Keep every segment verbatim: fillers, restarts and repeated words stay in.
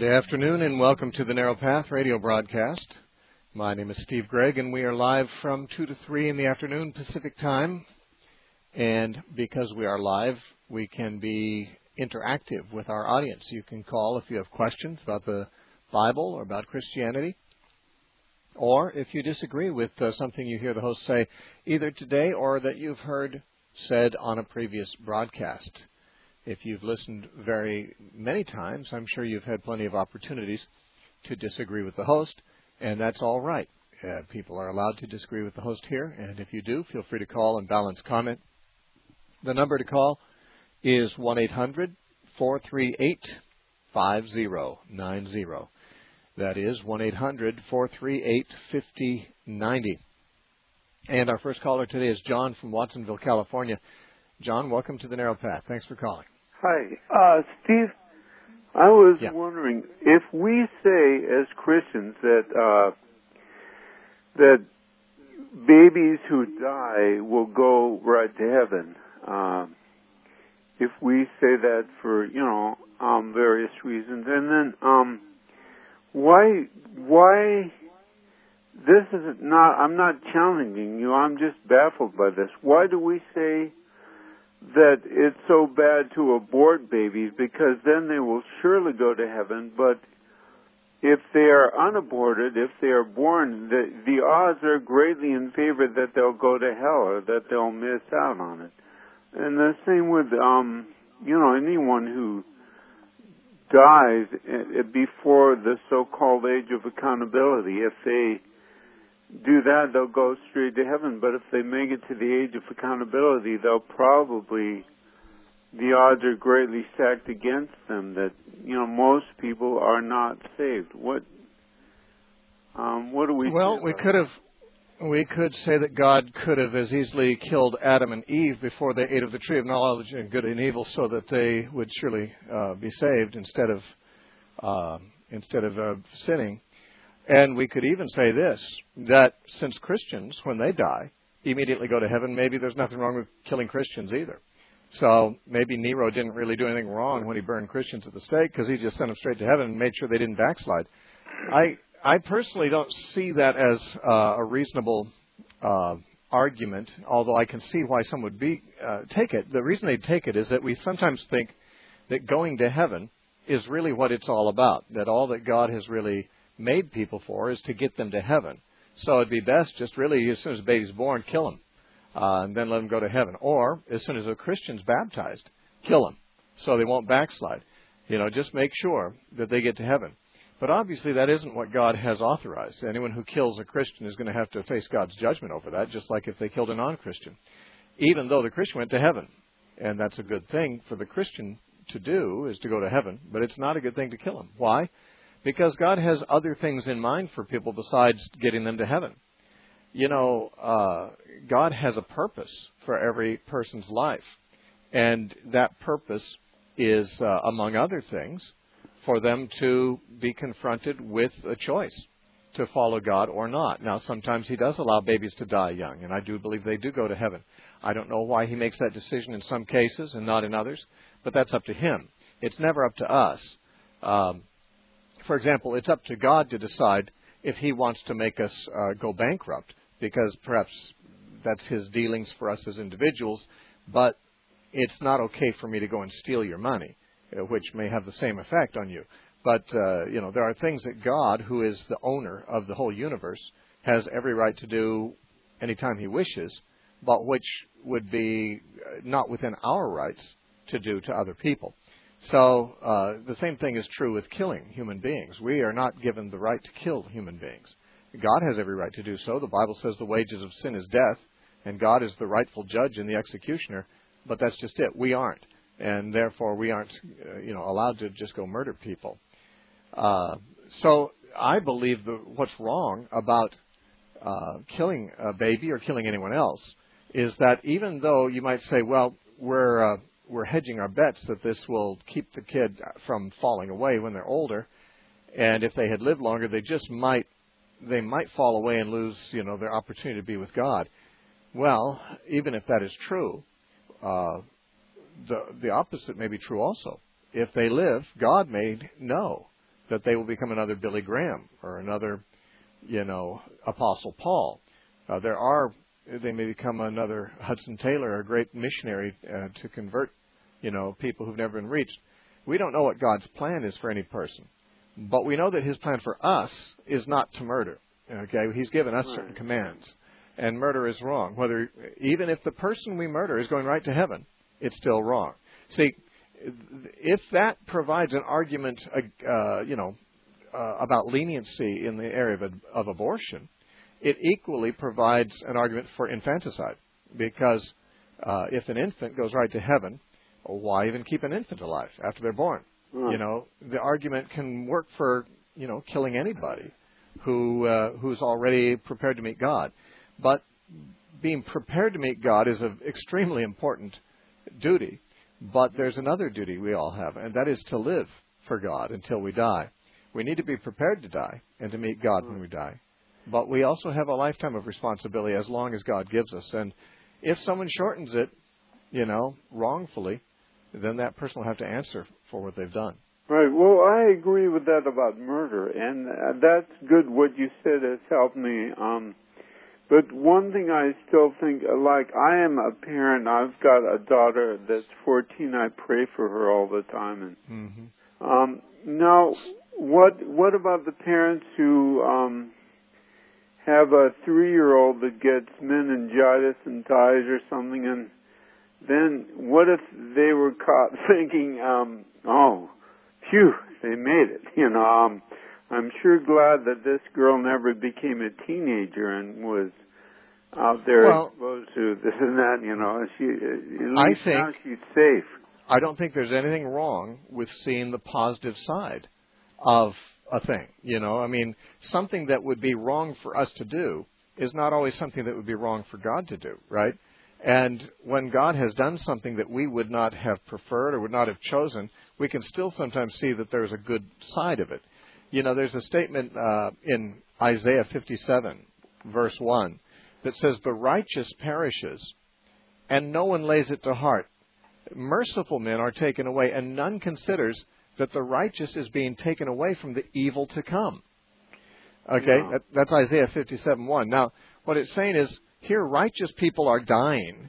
Good afternoon and welcome to the Narrow Path radio broadcast. My name is Steve Gregg and we are live from two to three in the afternoon Pacific time. And because we are live, we can be interactive with our audience. You can call if you have questions about the Bible or about Christianity. Or if you disagree with uh, something you hear the host say either today or that you've heard said on a previous broadcast. If you've listened very many times, I'm sure you've had plenty of opportunities to disagree with the host, and that's all right. Uh, people are allowed to disagree with the host here, and if you do, feel free to call and balance comment. The number to call is one eight hundred four three eight five zero nine zero. That is one eight hundred four three eight five zero nine zero. And our first caller today is John from Watsonville, California. John, welcome to the Narrow Path. Thanks for calling. Hi. Uh, Steve, I was yeah. wondering, if we say as Christians that uh, that babies who die will go right to heaven, um, if we say that for, you know, um, various reasons, and then um, why, why, this is not, I'm not challenging you, I'm just baffled by this. Why do we say that it's so bad to abort babies, because then they will surely go to heaven, but if they are unaborted, if they are born, the, the odds are greatly in favor that they'll go to hell or that they'll miss out on it. And the same with, um, you know, anyone who dies before the so-called age of accountability. If they do that, they'll go straight to heaven. But if they make it to the age of accountability, they'll probably, the odds are greatly stacked against them that, you know, most people are not saved. What, um, what do we Well, say we about could have, we could say that God could have as easily killed Adam and Eve before they ate of the tree of knowledge of good and evil, so that they would surely uh, be saved instead of uh, instead of uh, sinning. And we could even say this, that since Christians, when they die, immediately go to heaven, maybe there's nothing wrong with killing Christians either. So maybe Nero didn't really do anything wrong when he burned Christians at the stake, because he just sent them straight to heaven and made sure they didn't backslide. I I personally don't see that as uh, a reasonable uh, argument, although I can see why some would be uh, take it. The reason they take it is that we sometimes think that going to heaven is really what it's all about, that all that God has really made people for is to get them to heaven. So it'd be best just really, as soon as a baby's born, kill him, uh, and then let them go to heaven. Or as soon as a Christian's baptized, kill them, so they won't backslide. You know, just make sure that they get to heaven. But obviously that isn't what God has authorized. Anyone who kills a Christian is going to have to face God's judgment over that, just like if they killed a non-Christian, even though the Christian went to heaven. And that's a good thing for the Christian to do, is to go to heaven. But it's not a good thing to kill him. Why? Because God has other things in mind for people besides getting them to heaven. You know, uh, God has a purpose for every person's life. And that purpose is, uh, among other things, for them to be confronted with a choice to follow God or not. Now, sometimes he does allow babies to die young, and I do believe they do go to heaven. I don't know why he makes that decision in some cases and not in others, but that's up to him. It's never up to us. Um, For example, it's up to God to decide if he wants to make us uh, go bankrupt, because perhaps that's his dealings for us as individuals, but it's not okay for me to go and steal your money, uh, which may have the same effect on you. But, uh, you know, there are things that God, who is the owner of the whole universe, has every right to do anytime he wishes, but which would be not within our rights to do to other people. So uh, the same thing is true with killing human beings. We are not given the right to kill human beings. God has every right to do so. The Bible says the wages of sin is death, and God is the rightful judge and the executioner, but that's just it. We aren't, and therefore we aren't uh, you know, allowed to just go murder people. Uh, so I believe the, what's wrong about uh, killing a baby or killing anyone else is that even though you might say, well, we're... Uh, we're hedging our bets that this will keep the kid from falling away when they're older, and if they had lived longer, they just might, they might fall away and lose, you know, their opportunity to be with God. Well, even if that is true, uh, the the opposite may be true also. If they live, God may know that they will become another Billy Graham or another, you know, Apostle Paul. Uh, there are, they may become another Hudson Taylor, a great missionary uh, to convert, you know, people who've never been reached. We don't know what God's plan is for any person, but we know that His plan for us is not to murder. Okay, He's given us certain commands, and murder is wrong. Whether even if the person we murder is going right to heaven, it's still wrong. See, if that provides an argument, uh, you know, uh, about leniency in the area of, of abortion, it equally provides an argument for infanticide, because uh, if an infant goes right to heaven, why even keep an infant alive after they're born? Mm. You know, the argument can work for, you know, killing anybody who uh, who's already prepared to meet God. But being prepared to meet God is an extremely important duty. But there's another duty we all have, and that is to live for God until we die. We need to be prepared to die and to meet God when we die. But we also have a lifetime of responsibility as long as God gives us. And if someone shortens it, you know, wrongfully, then that person will have to answer for what they've done. Right. Well, I agree with that about murder, and uh, that's good. What you said has helped me. Um, but one thing I still think, like, I am a parent. I've got a daughter that's fourteen. I pray for her all the time. And mm-hmm. um, now, what what about the parents who um, have a three-year-old that gets meningitis and dies or something, and then what if they were caught thinking, um, oh, phew, they made it. You know, um, I'm sure glad that this girl never became a teenager and was out there well, exposed to this and that. You know, she at least I think, now she's safe. I don't think there's anything wrong with seeing the positive side of a thing. You know, I mean, something that would be wrong for us to do is not always something that would be wrong for God to do, right? And when God has done something that we would not have preferred or would not have chosen, we can still sometimes see that there's a good side of it. You know, there's a statement uh, in Isaiah fifty-seven, verse one, that says, "The righteous perishes, and no one lays it to heart. Merciful men are taken away, and none considers that the righteous is being taken away from the evil to come." Okay, yeah. that, that's Isaiah fifty-seven one. Now, what it's saying is, here, righteous people are dying,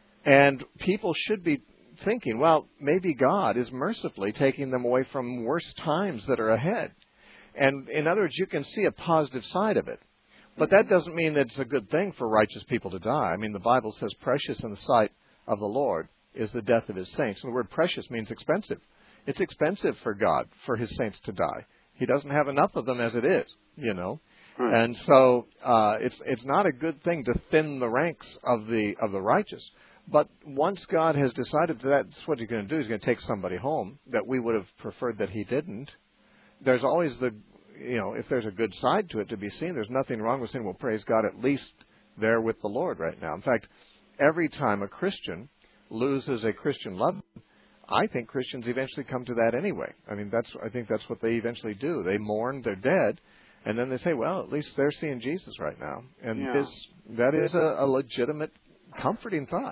and people should be thinking, well, maybe God is mercifully taking them away from worse times that are ahead. And in other words, you can see a positive side of it. But that doesn't mean that it's a good thing for righteous people to die. I mean, the Bible says precious in the sight of the Lord is the death of His saints. And the word precious means expensive. It's expensive for God for His saints to die. He doesn't have enough of them as it is, you know. And so uh, it's it's not a good thing to thin the ranks of the of the righteous. But once God has decided that that's what He's going to do, He's going to take somebody home that we would have preferred that He didn't. There's always the, you know, if there's a good side to it to be seen, there's nothing wrong with saying, well, praise God, at least they're with the Lord right now. In fact, every time a Christian loses a Christian loved one, I think Christians eventually come to that anyway. I mean, that's I think that's what they eventually do. They mourn, they're dead. And then they say, well, at least they're seeing Jesus right now. And yeah. this, that is a, a legitimate, comforting thought.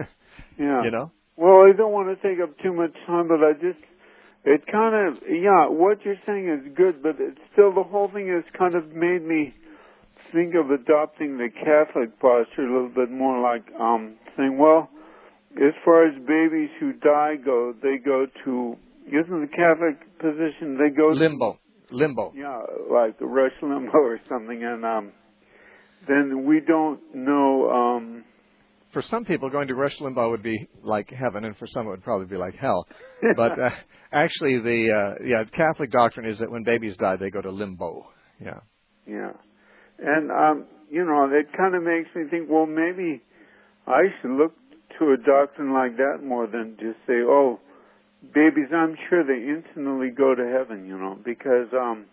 Yeah. You know? Well, I don't want to take up too much time, but I just, it kind of, yeah, what you're saying is good, but it's still, the whole thing has kind of made me think of adopting the Catholic posture a little bit more, like um, saying, well, as far as babies who die go, they go to, isn't the Catholic position, they go limbo. To, Limbo. Yeah, like a Rush Limbo or something, and um, then we don't know. Um, for some people, going to Rush Limbo would be like heaven, and for some it would probably be like hell. But uh, actually, the uh, yeah Catholic doctrine is that when babies die, they go to limbo. Yeah. Yeah, and um, you know, it kind of makes me think. Well, maybe I should look to a doctrine like that more than just say, oh. Babies, I'm sure they instantly go to heaven, you know, because, um,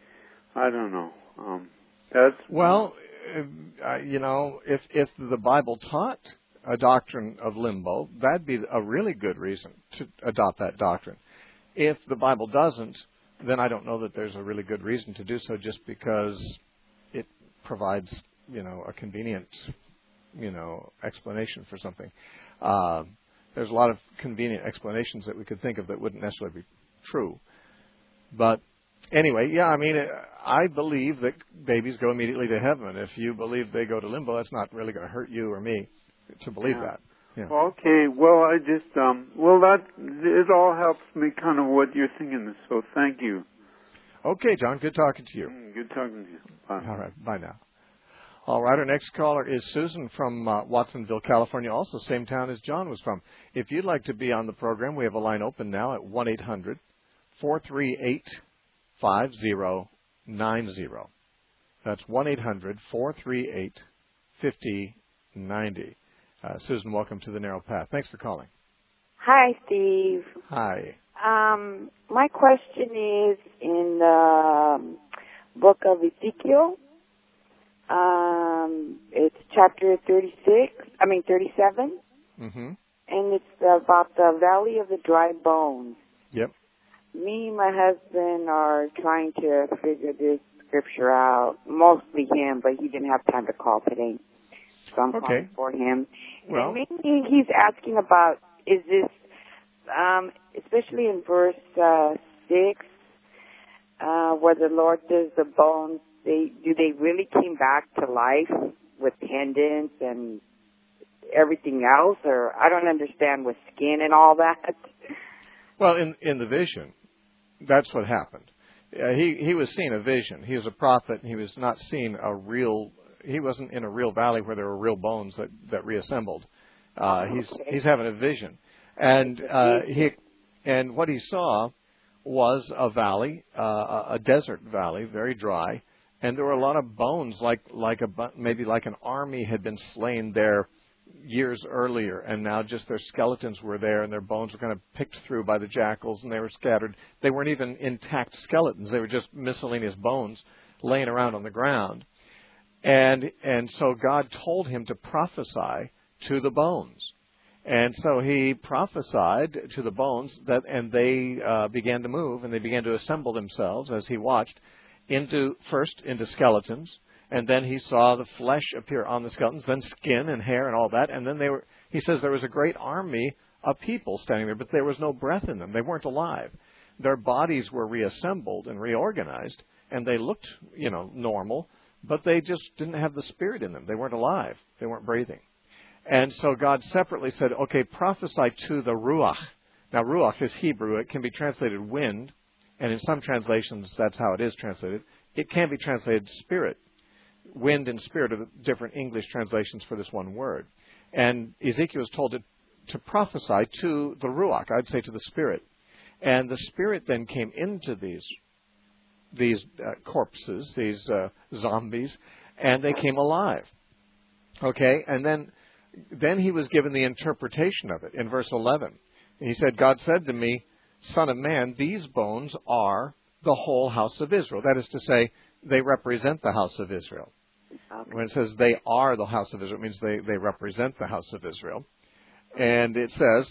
I don't know. Um, that's well, uh, you know, if if the Bible taught a doctrine of limbo, that'd be a really good reason to adopt that doctrine. If the Bible doesn't, then I don't know that there's a really good reason to do so, just because it provides, you know, a convenient, you know, explanation for something. Uh, There's a lot of convenient explanations that we could think of that wouldn't necessarily be true. But anyway, yeah, I mean, I believe that babies go immediately to heaven. If you believe they go to limbo, that's not really going to hurt you or me to believe Yeah. that. Yeah. Okay, well, I just, um, well, that, it all helps me kind of what you're thinking, so thank you. Okay, John, good talking to you. Mm, good talking to you. Bye. All right, bye now. All right, our next caller is Susan from uh, Watsonville, California, also same town as John was from. If you'd like to be on the program, we have a line open now at one eight hundred four three eight five zero nine zero. That's one eight hundred four three eight five zero nine zero. Uh, Susan, welcome to the Narrow Path. Thanks for calling. Hi, Steve. Hi. Um, my question is in the um, book of Ezekiel. Um, it's chapter thirty-six, I mean thirty-seven. Mm-hmm. And it's about the Valley of the Dry Bones. Yep. Me and my husband are trying to figure this scripture out. Mostly him, but he didn't have time to call today. So I'm Okay. calling for him. Well, and mainly he's asking about, is this, um, especially in verse uh, six, uh, where the Lord says the bones, they do they really came back to life with tendons and everything else? Or I don't understand with skin and all that. well, in in the vision, that's what happened. Uh, he he was seeing a vision. He was a prophet, and he was not seeing a real. He wasn't in a real valley where there were real bones that, that reassembled. Uh, he's Okay. he's having a vision, and uh, he and what he saw was a valley, uh, a desert valley, very dry, and there were a lot of bones, like like a bu- maybe like an army had been slain there years earlier, and now just their skeletons were there, and their bones were kind of picked through by the jackals, and they were scattered. They weren't even intact skeletons; they were just miscellaneous bones laying around on the ground. And and so God told him to prophesy to the bones. And so he prophesied to the bones, that, and they uh, began to move, and they began to assemble themselves as he watched, into first into skeletons, and then he saw the flesh appear on the skeletons, then skin and hair and all that, and then they were. He says there was a great army of people standing there, but there was no breath in them. They weren't alive. Their bodies were reassembled and reorganized, and they looked, you know, normal, but they just didn't have the spirit in them. They weren't alive. They weren't breathing. And so God separately said, okay, prophesy to the Ruach. Now, Ruach is Hebrew. It can be translated wind, and in some translations, that's how it is translated. It can be translated spirit. Wind and spirit are the different English translations for this one word. And Ezekiel was told to, to prophesy to the Ruach, I'd say to the spirit. And the spirit then came into these these uh, corpses, these uh, zombies, and they came alive. Okay, and then then he was given the interpretation of it in verse eleven. He said, God said to me, Son of man, these bones are the whole house of Israel. That is to say, they represent the house of Israel. Okay. When it says they are the house of Israel, it means they, they represent the house of Israel. And it says,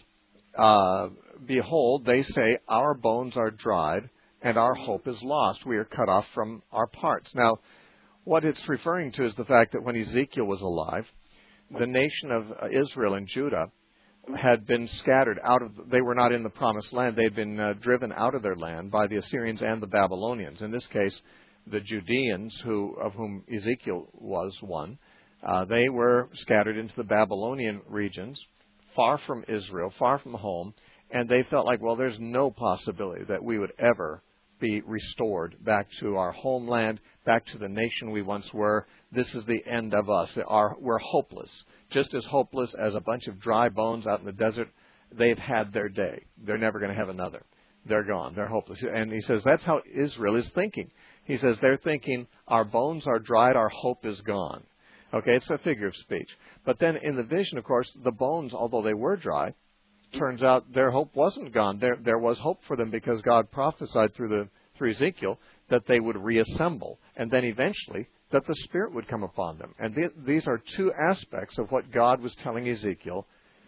uh, behold, they say, our bones are dried, and our hope is lost. We are cut off from our parts. Now, what it's referring to is the fact that when Ezekiel was alive, the nation of Israel and Judah had been scattered out of, they were not in the promised land. They had been uh, driven out of their land by the Assyrians and the Babylonians. In this case, the Judeans, who of whom Ezekiel was one, uh, they were scattered into the Babylonian regions, far from Israel, far from home, and they felt like, well, there's no possibility that we would ever be restored back to our homeland, back to the nation we once were. This is the end of us. Our, we're hopeless, just as hopeless as a bunch of dry bones out in the desert. They've had their day. They're never going to have another. They're gone. They're hopeless. And he says that's how Israel is thinking. He says they're thinking, our bones are dried, our hope is gone. Okay, it's a figure of speech. But then in the vision, of course, the bones, although they were dry, turns out their hope wasn't gone. There there was hope for them because God prophesied through the through Ezekiel that they would reassemble, and then eventually that the Spirit would come upon them. And th- these are two aspects of what God was telling Ezekiel,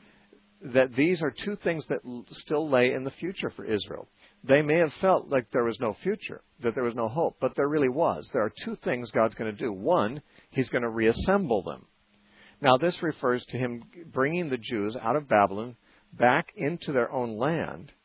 that these are two things that l- still lay in the future for Israel. They may have felt like there was no future, that there was no hope, but there really was. There are two things God's going to do. One, He's going to reassemble them. Now, this refers to Him bringing the Jews out of Babylon back into their own land,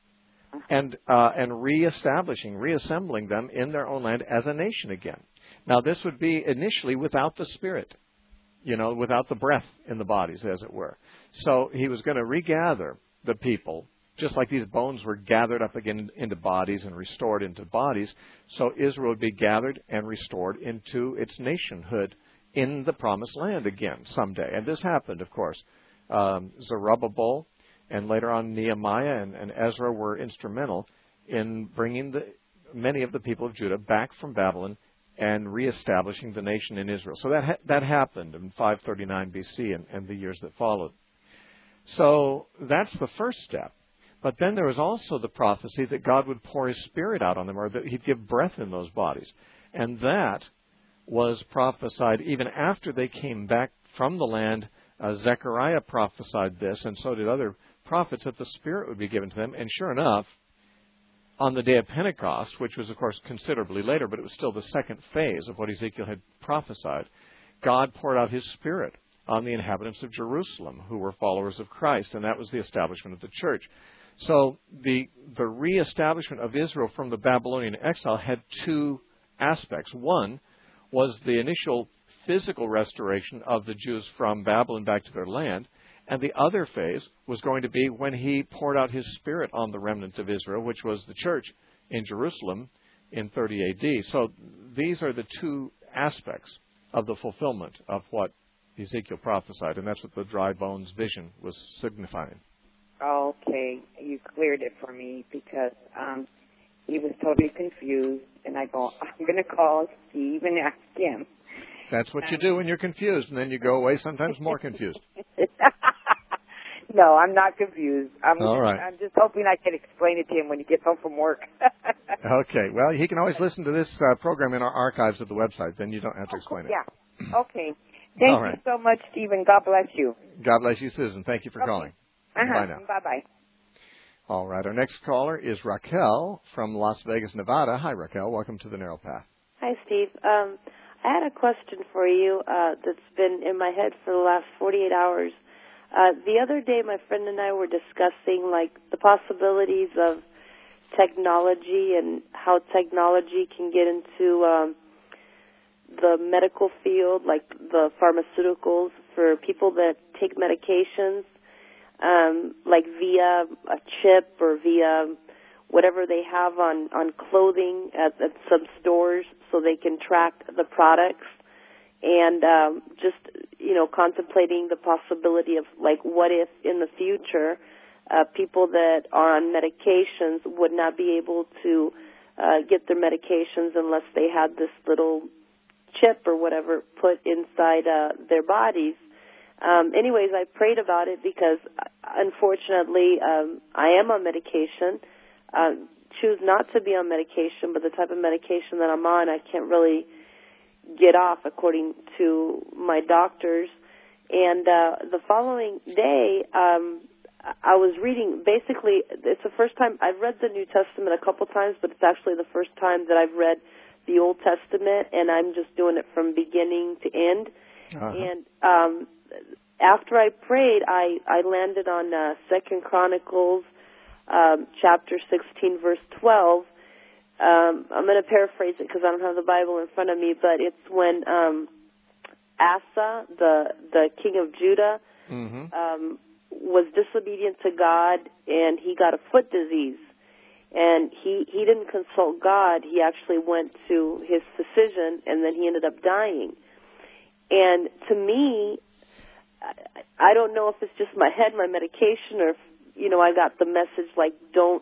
and uh, and reestablishing, reassembling them in their own land as a nation again. Now, this would be initially without the Spirit, you know, without the breath in the bodies, as it were. So he was going to regather the people, just like these bones were gathered up again into bodies and restored into bodies. So Israel would be gathered and restored into its nationhood in the Promised Land again someday. And this happened, of course. Um, Zerubbabel and later on Nehemiah and, and Ezra were instrumental in bringing the, many of the people of Judah back from Babylon and reestablishing the nation in Israel. So that ha- that happened in five thirty-nine B C and, and the years that followed. So that's the first step. But then there was also the prophecy that God would pour His Spirit out on them, or that He'd give breath in those bodies. And that was prophesied even after they came back from the land. Uh, Zechariah prophesied this, and so did other prophets, that the Spirit would be given to them. And sure enough, on the day of Pentecost, which was, of course, considerably later, but it was still the second phase of what Ezekiel had prophesied, God poured out His Spirit on the inhabitants of Jerusalem who were followers of Christ, and that was the establishment of the church. So the the reestablishment of Israel from the Babylonian exile had two aspects. One was the initial physical restoration of the Jews from Babylon back to their land, and the other phase was going to be when He poured out His Spirit on the remnant of Israel, which was the church in Jerusalem in thirty A D. So these are the two aspects of the fulfillment of what Ezekiel prophesied, and that's what the dry bones vision was signifying. Okay, you cleared it for me because um, he was totally confused, and I go, I'm going to call Steve and ask him. That's what you do when you're confused, and then you go away sometimes more confused. No, I'm not confused. I'm, All right. I'm just hoping I can explain it to him when he gets home from work. Okay. Well, he can always listen to this uh, program in our archives at the website. Then you don't have to oh, explain cool. it. Yeah. Okay. Thank All right. you so much, Stephen. God bless you. God bless you, Susan. Thank you for okay. calling. Uh-huh. Bye now. Bye-bye. All right. Our next caller is Raquel from Las Vegas, Nevada. Hi, Raquel. Welcome to the Narrow Path. Hi, Steve. Um, I had a question for you uh, that's been in my head for the last forty-eight hours. Uh, the other day, my friend and I were discussing, like, the possibilities of technology and how technology can get into um, the medical field, like the pharmaceuticals for people that take medications, um, like via a chip or via whatever they have on, on clothing at, at some stores so they can track the products. And um, just, you know, contemplating the possibility of, like, what if in the future uh, people that are on medications would not be able to uh, get their medications unless they had this little chip or whatever put inside uh, their bodies. Um, anyways, I prayed about it because, unfortunately, um, I am on medication. Uh, choose not to be on medication, but the type of medication that I'm on, I can't really get off according to my doctors. And uh, the following day, um, I was reading, basically, it's the first time, I've read the New Testament a couple times, but it's actually the first time that I've read the Old Testament, and I'm just doing it from beginning to end. Uh-huh. And um, after I prayed, I, I landed on uh, Second Chronicles um, chapter sixteen, verse twelve. Um, I'm going to paraphrase it because I don't have the Bible in front of me, but it's when um, Asa, the the king of Judah, mm-hmm. um, was disobedient to God, and he got a foot disease. And he, he didn't consult God. He actually went to his physician, and then he ended up dying. And to me, I, I don't know if it's just my head, my medication, or if, you know, I got the message like, don't,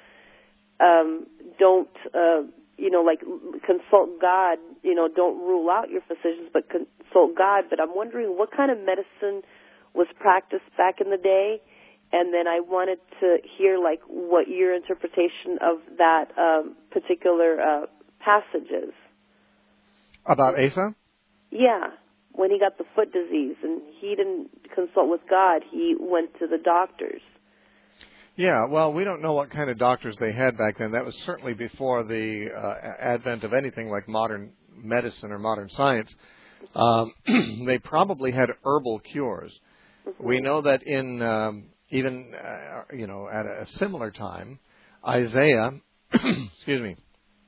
um, don't, uh, you know, like consult God. You know, don't rule out your physicians, but consult God. But I'm wondering what kind of medicine was practiced back in the day. And then I wanted to hear, like, what your interpretation of that um, particular uh, passage is. About Asa? Yeah, when he got the foot disease, and he didn't consult with God. He went to the doctors. Yeah, well, we don't know what kind of doctors they had back then. That was certainly before the uh, advent of anything like modern medicine or modern science. Um, they probably had herbal cures. Mm-hmm. We know that in... Um, Even, uh, you know, at a similar time, Isaiah, excuse me,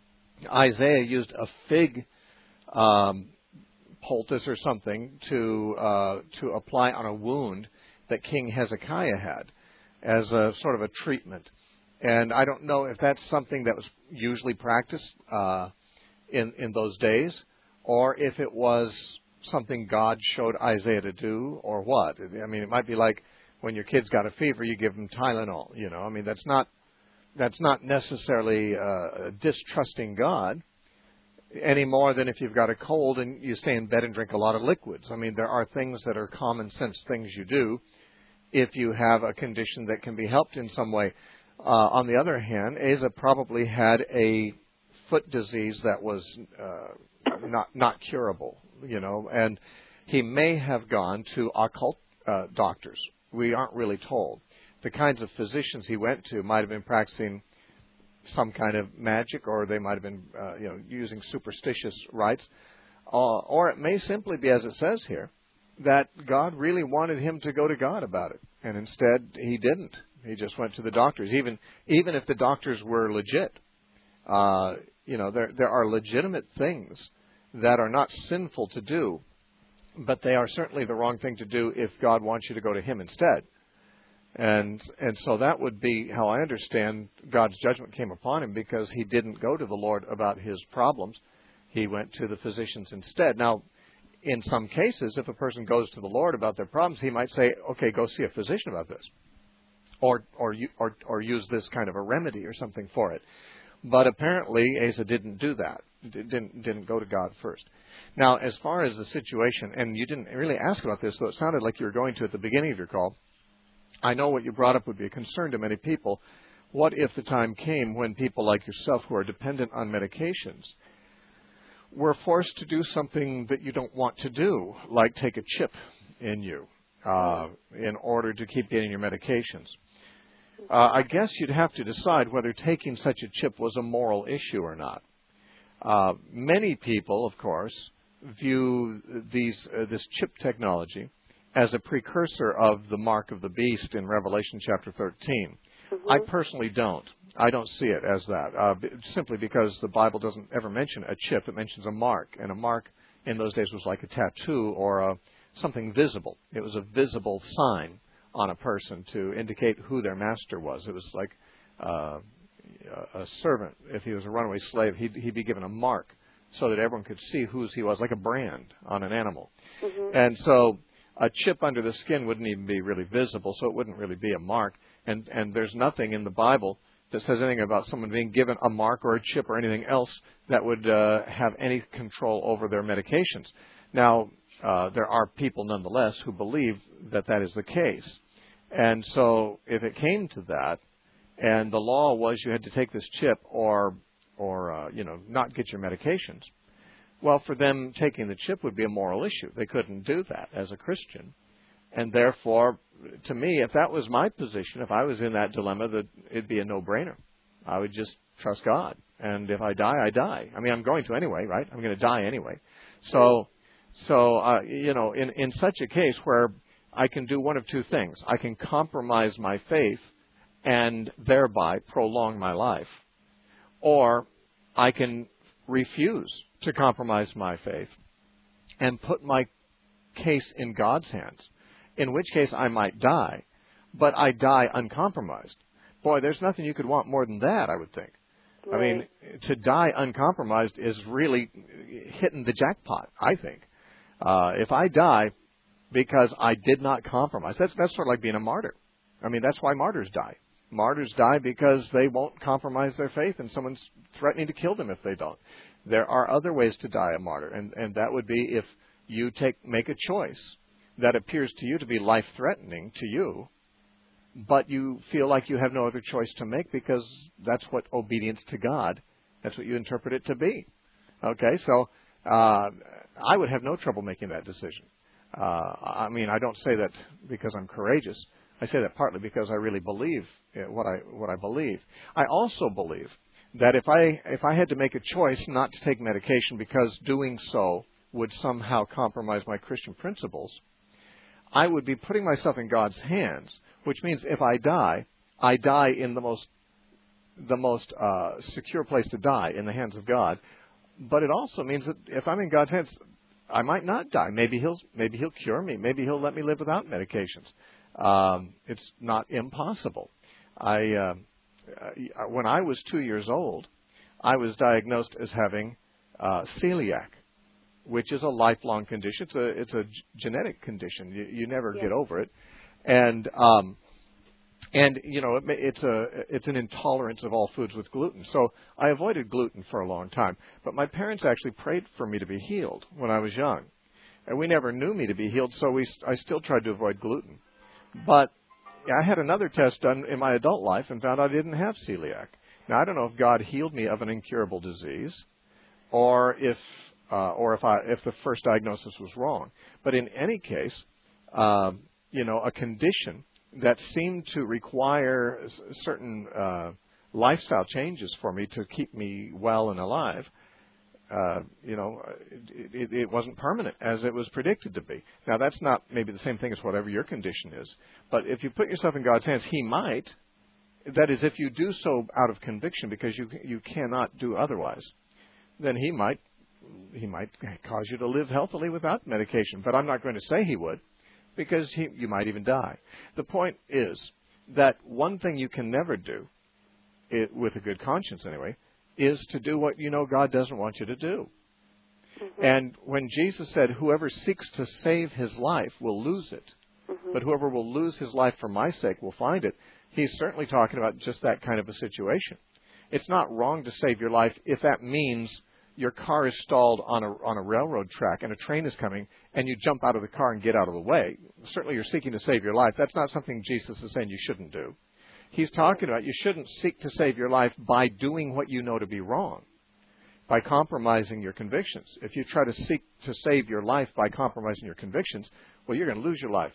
Isaiah used a fig um, poultice or something to uh, to apply on a wound that King Hezekiah had as a sort of a treatment. And I don't know if that's something that was usually practiced uh, in in those days, or if it was something God showed Isaiah to do, or what. I mean, it might be like when your kid's got a fever, you give them Tylenol. You know, I mean, that's not that's not necessarily uh, distrusting God any more than if you've got a cold and you stay in bed and drink a lot of liquids. I mean, there are things that are common sense things you do if you have a condition that can be helped in some way. Uh, on the other hand, Asa probably had a foot disease that was uh, not not curable, you know, and he may have gone to occult uh, doctors. We aren't really told. The kinds of physicians he went to might have been practicing some kind of magic, or they might have been, uh, you know, using superstitious rites, uh, or it may simply be, as it says here, that God really wanted him to go to God about it, and instead he didn't. He just went to the doctors, even even if the doctors were legit. Uh, you know, there there are legitimate things that are not sinful to do, but they are certainly the wrong thing to do if God wants you to go to him instead. And and so that would be how I understand God's judgment came upon him, because he didn't go to the Lord about his problems. He went to the physicians instead. Now, in some cases, if a person goes to the Lord about their problems, he might say, okay, go see a physician about this. Or or, or or use this kind of a remedy or something for it. But apparently Asa didn't do that. Didn't didn't go to God first. Now, as far as the situation, and you didn't really ask about this, though it sounded like you were going to at the beginning of your call. I know what you brought up would be a concern to many people. What if the time came when people like yourself who are dependent on medications were forced to do something that you don't want to do, like take a chip in you uh, in order to keep getting your medications? Uh, I guess you'd have to decide whether taking such a chip was a moral issue or not. Uh, many people, of course, view these uh, this chip technology as a precursor of the mark of the beast in Revelation chapter thirteen. Mm-hmm. I personally don't. I don't see it as that, uh, b- simply because the Bible doesn't ever mention a chip. It mentions a mark, and a mark in those days was like a tattoo or a, something visible. It was a visible sign on a person to indicate who their master was. It was like uh, a servant. If he was a runaway slave, he'd, he'd be given a mark so that everyone could see whose he was, like a brand on an animal. Mm-hmm. And so a chip under the skin wouldn't even be really visible, so it wouldn't really be a mark. And, and there's nothing in the Bible that says anything about someone being given a mark or a chip or anything else that would uh, have any control over their medications. Now, uh, there are people nonetheless who believe that that is the case. And so if it came to that, and the law was you had to take this chip or, or uh, you know, not get your medications, well, for them, taking the chip would be a moral issue. They couldn't do that as a Christian. And therefore, to me, if that was my position, if I was in that dilemma, that it'd be a no-brainer. I would just trust God. And if I die, I die. I mean, I'm going to anyway, right? I'm going to die anyway. So, so uh, you know, in, in such a case where I can do one of two things. I can compromise my faith and thereby prolong my life. Or I can refuse to compromise my faith and put my case in God's hands, in which case I might die, but I die uncompromised. Boy, there's nothing you could want more than that, I would think. Right. I mean, to die uncompromised is really hitting the jackpot, I think. Uh, if I die because I did not compromise, that's, that's sort of like being a martyr. I mean, that's why martyrs die. Martyrs die because they won't compromise their faith, and someone's threatening to kill them if they don't. There are other ways to die a martyr, and, and that would be if you take make a choice that appears to you to be life-threatening to you, but you feel like you have no other choice to make because that's what obedience to God, that's what you interpret it to be. Okay, so uh, I would have no trouble making that decision. Uh, I mean, I don't say that because I'm courageous. I say that partly because I really believe what I what I believe. I also believe that if I if I had to make a choice not to take medication because doing so would somehow compromise my Christian principles, I would be putting myself in God's hands, which means if I die, I die in the most the most uh, secure place to die, in the hands of God. But it also means that if I'm in God's hands, I might not die. Maybe he'll maybe he'll cure me. Maybe he'll let me live without medications. Um, it's not impossible. I uh, when I was two years old, I was diagnosed as having uh, celiac, which is a lifelong condition. It's a it's a g- genetic condition. You, you never yeah. get over it, and um, and you know it, it's a it's an intolerance of all foods with gluten. So I avoided gluten for a long time. But my parents actually prayed for me to be healed when I was young, and we never knew me to be healed. So we I still tried to avoid gluten, but I had another test done in my adult life and found I didn't have celiac. Now I don't know if God healed me of an incurable disease, or if Uh, or if I, if the first diagnosis was wrong. But in any case, um, you know, a condition that seemed to require s- certain uh, lifestyle changes for me to keep me well and alive, uh, you know, it, it, it wasn't permanent as it was predicted to be. Now, that's not maybe the same thing as whatever your condition is. But if you put yourself in God's hands, He might. That is, if you do so out of conviction because you you cannot do otherwise, then He might He might cause you to live healthily without medication. But I'm not going to say He would, because he, you might even die. The point is that one thing you can never do, it, with a good conscience anyway, is to do what you know God doesn't want you to do. Mm-hmm. And when Jesus said, whoever seeks to save his life will lose it, mm-hmm. but whoever will lose his life for my sake will find it, he's certainly talking about just that kind of a situation. It's not wrong to save your life if that means your car is stalled on a on a railroad track and a train is coming and you jump out of the car and get out of the way. Certainly you're seeking to save your life. That's not something Jesus is saying you shouldn't do. He's talking about you shouldn't seek to save your life by doing what you know to be wrong, by compromising your convictions. If you try to seek to save your life by compromising your convictions, well, you're going to lose your life.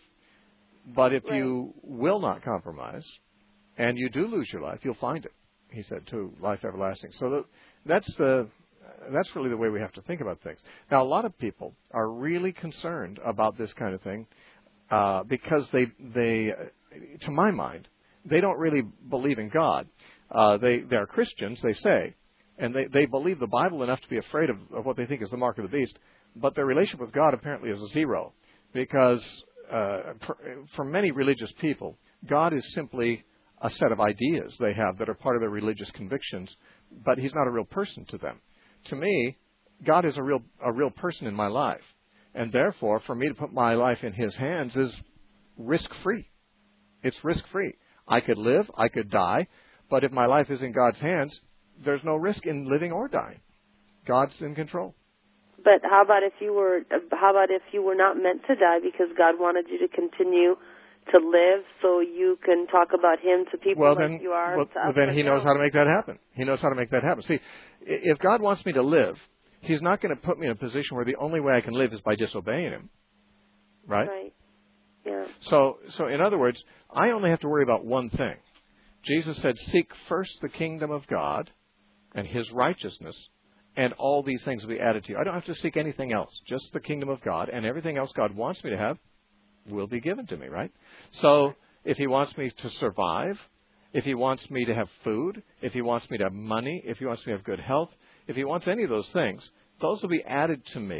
But if right. you will not compromise and you do lose your life, you'll find it, he said, to life everlasting. So that, that's the... That's really the way we have to think about things. Now, a lot of people are really concerned about this kind of thing uh, because they, they, to my mind, they don't really believe in God. Uh, they, they're Christians, they say, and they, they believe the Bible enough to be afraid of, of what they think is the mark of the beast, but their relationship with God apparently is a zero because uh, for, for many religious people, God is simply a set of ideas they have that are part of their religious convictions, but He's not a real person to them. To me, God is a real a real person in my life. And therefore, for me to put my life in His hands is risk-free. It's risk-free. I could live, I could die, but if my life is in God's hands, there's no risk in living or dying. God's in control. But how about if you were how about if you were not meant to die because God wanted you to continue to live so you can talk about Him to people well, like then, you are? Well, to well then He knows how to make that happen. He knows how to make that happen. See, if God wants me to live, He's not going to put me in a position where the only way I can live is by disobeying Him. Right? Right. Yeah. So, so in other words, I only have to worry about one thing. Jesus said, seek first the kingdom of God and His righteousness, and all these things will be added to you. I don't have to seek anything else, just the kingdom of God, and everything else God wants me to have will be given to me, right? So if He wants me to survive, if He wants me to have food, if He wants me to have money, if He wants me to have good health, if He wants any of those things, those will be added to me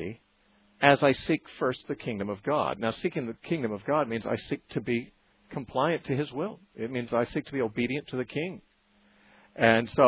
as I seek first the kingdom of God. Now, seeking the kingdom of God means I seek to be compliant to His will. It means I seek to be obedient to the King. And so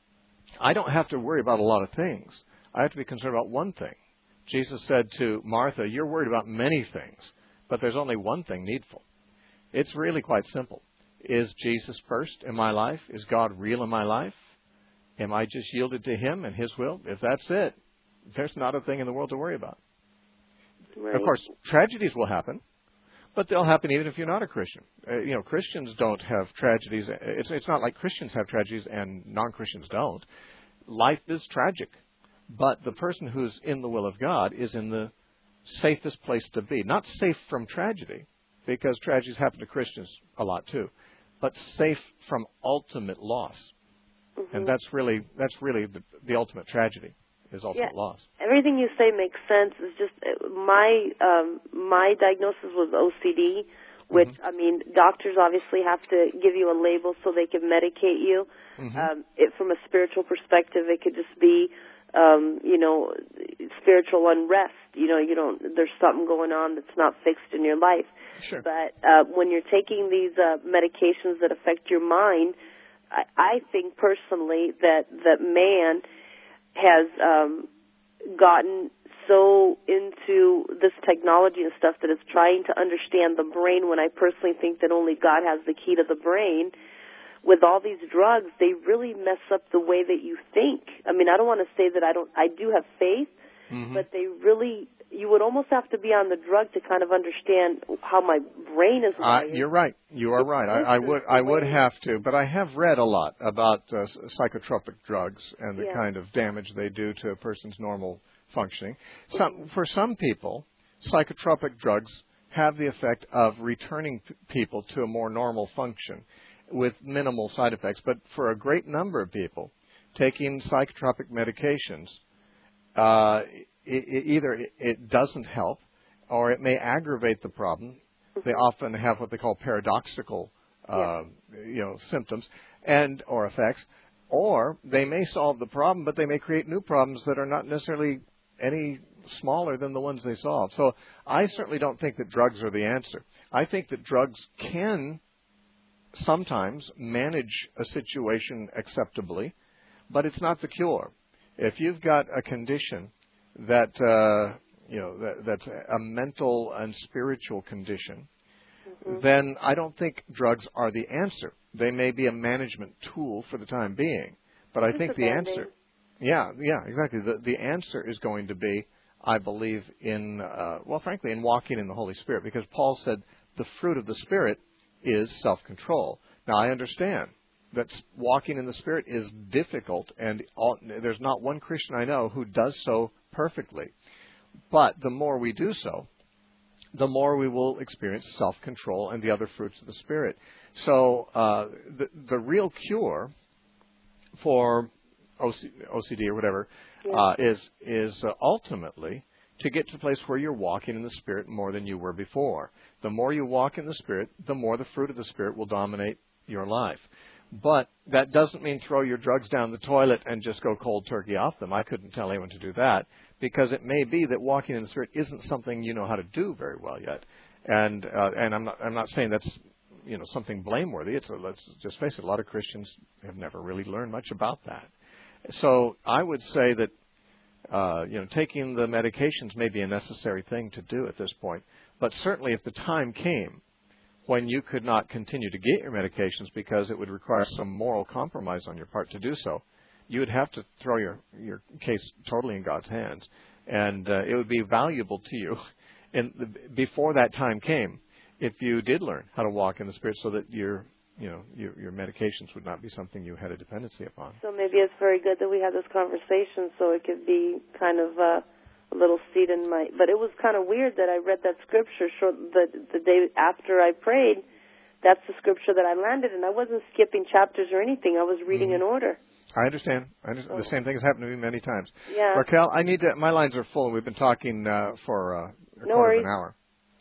I don't have to worry about a lot of things. I have to be concerned about one thing. Jesus said to Martha, you're worried about many things, but there's only one thing needful. It's really quite simple. Is Jesus first in my life? Is God real in my life? Am I just yielded to Him and His will? If that's it, there's not a thing in the world to worry about. Right. Of course, tragedies will happen, but they'll happen even if you're not a Christian. Uh, you know, Christians don't have tragedies. It's, it's not like Christians have tragedies and non-Christians don't. Life is tragic, but the person who's in the will of God is in the safest place to be. Not safe from tragedy, because tragedies happen to Christians a lot too, but safe from ultimate loss. Mm-hmm. And that's really that's really the, the ultimate tragedy, is ultimate yeah. loss. Everything you say makes sense. It's just my um, my diagnosis was O C D, which, mm-hmm. I mean, doctors obviously have to give you a label so they can medicate you. Mm-hmm. Um, it, from a spiritual perspective, it could just be, um, you know, spiritual unrest. You know, you don't, there's something going on that's not fixed in your life. Sure. But uh, when you're taking these uh, medications that affect your mind, I, I think personally that, that man has um, gotten so into this technology and stuff that it's trying to understand the brain, when I personally think that only God has the key to the brain. With all these drugs, they really mess up the way that you think. I mean, I don't want to say that I don't, I do have faith, mm-hmm. but they really, you would almost have to be on the drug to kind of understand how my brain is wired. Uh, you're right. You are right. I, I would, I would have to, but I have read a lot about uh, psychotropic drugs and the yeah. kind of damage they do to a person's normal functioning. Some, for some people, psychotropic drugs have the effect of returning p- people to a more normal function with minimal side effects. But for a great number of people, taking psychotropic medications, uh, it, it either it, it doesn't help or it may aggravate the problem. They often have what they call paradoxical uh, yeah. you know, symptoms and or effects. Or they may solve the problem, but they may create new problems that are not necessarily any smaller than the ones they solve. So I certainly don't think that drugs are the answer. I think that drugs can sometimes manage a situation acceptably, but it's not the cure. If you've got a condition that, uh, you know, that, that's a mental and spiritual condition, mm-hmm. then I don't think drugs are the answer. They may be a management tool for the time being, but I Just think the answer, yeah, yeah, exactly. The, the answer is going to be, I believe, in, uh, well, frankly, in walking in the Holy Spirit, because Paul said the fruit of the Spirit is self-control. Now, I understand that walking in the Spirit is difficult, and all, there's not one Christian I know who does so perfectly. But the more we do so, the more we will experience self-control and the other fruits of the Spirit. So uh, the, the real cure for O C D or whatever yeah. uh, is, is uh, ultimately to get to a place where you're walking in the Spirit more than you were before. The more you walk in the Spirit, the more the fruit of the Spirit will dominate your life. But that doesn't mean throw your drugs down the toilet and just go cold turkey off them. I couldn't tell anyone to do that, because it may be that walking in the Spirit isn't something you know how to do very well yet. And uh, and I'm not I'm not saying that's you know something blameworthy. It's a, let's just face it, a lot of Christians have never really learned much about that. So I would say that uh, you know taking the medications may be a necessary thing to do at this point. But certainly, if the time came when you could not continue to get your medications because it would require some moral compromise on your part to do so, you would have to throw your, your case totally in God's hands. And uh, it would be valuable to you and before that time came if you did learn how to walk in the Spirit so that your, you know, your, your medications would not be something you had a dependency upon. So maybe it's very good that we had this conversation so it could be kind of uh, a little seed in my... But it was kind of weird that I read that scripture short, the, the day after I prayed. That's the scripture that I landed, and I wasn't skipping chapters or anything. I was reading mm-hmm. in order. I understand. I understand. The same thing has happened to me many times. Yeah. Raquel, I need to... My lines are full. We've been talking uh, for uh, a no quarter worries. of an hour.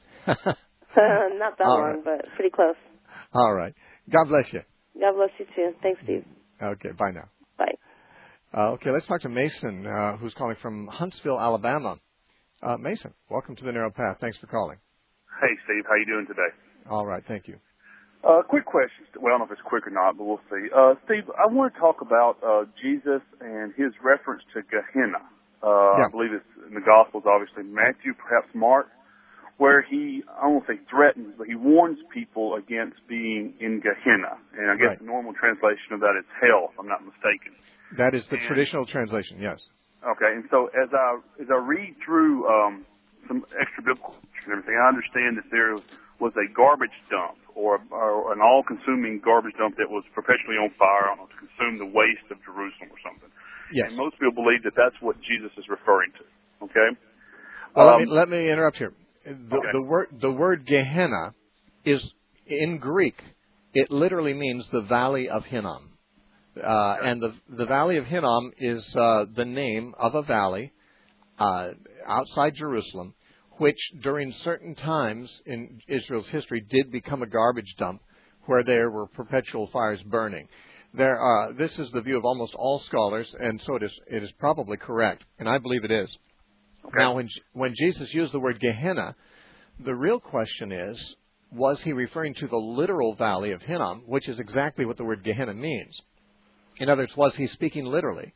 Not that All long, right. but pretty close. All right. God bless you. God bless you, too. Thanks, Steve. Okay. Bye now. Bye. Uh, okay, let's talk to Mason, uh, who's calling from Huntsville, Alabama. Uh, Mason, welcome to the Narrow Path. Thanks for calling. Hey, Steve. How you doing today? All right. Thank you. Uh, quick question. Well, I don't know if it's quick or not, but we'll see. Uh, Steve, I want to talk about uh, Jesus and his reference to Gehenna. Uh, yeah. I believe it's in the Gospels, obviously, Matthew, perhaps Mark, where he, I don't want to say threatens, but he warns people against being in Gehenna. And I guess right. the normal translation of that is hell, if I'm not mistaken. That is the and, traditional translation, yes. Okay, and so as I as I read through um, some extra biblical and everything, I understand that there was a garbage dump or, or an all-consuming garbage dump that was perpetually on fire, I don't know, to consume the waste of Jerusalem or something. Yes. And most people believe that that's what Jesus is referring to. Okay. Well, um, let, me, let me interrupt here. The, okay. the word the word Gehenna is in Greek. It literally means the Valley of Hinnom. Uh, and the the Valley of Hinnom is uh, the name of a valley uh, outside Jerusalem which during certain times in Israel's history did become a garbage dump where there were perpetual fires burning. There are, this is the view of almost all scholars, and so it is, it is probably correct, and I believe it is. Okay. Now, when, when Jesus used the word Gehenna, the real question is, was he referring to the literal valley of Hinnom, which is exactly what the word Gehenna means? In other words, was he speaking literally?